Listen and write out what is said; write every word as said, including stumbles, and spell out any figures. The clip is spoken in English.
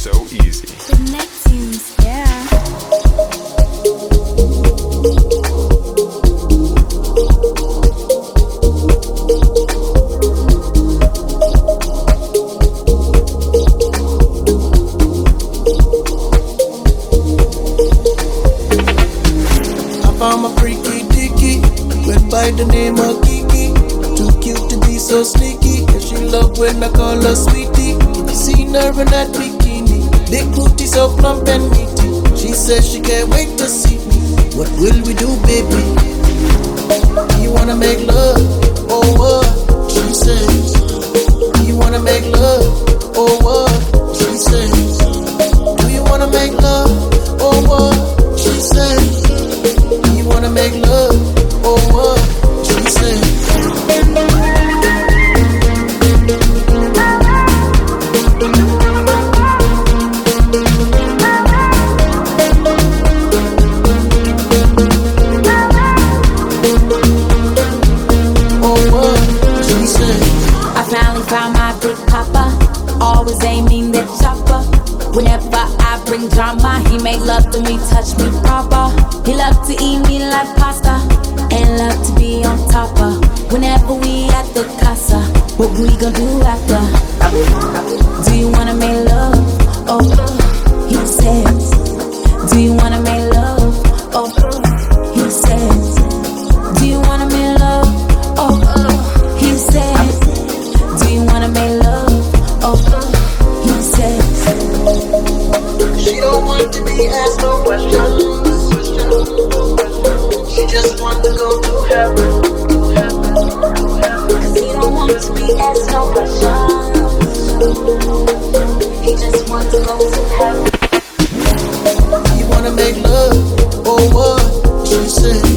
so easy. Connections, yeah. I'm a freaky dicky, went by the name of Kiki. Too cute to be so sneaky, and she love when I call her sweetie. Seen her in that bikini, big booty so plump and meaty. She says she can't wait to see me. What will we do, baby? You wanna make love, or what? She says. You wanna make love, or what? She says. Do you wanna make love, or what? She says. You wanna make love, or what? She said. Or what? She said. I finally found my big papa, always aiming the chopper. Whenever I bring drama, he make love to me, touch me proper. He love to eat me like pasta, and love to be on top of. Whenever we at the casa, what we gon' do after? Do you wanna make love? Oh, he says. Do you wanna make love? Oh, he says. Do you wanna make love? Oh, he says. Do you wanna make love? Oh, he says. She don't want to be asked no questions. She just want to go to heaven. Cause he don't want to be asked no questions. He just wants to go to heaven. You wanna make love, or what? She said.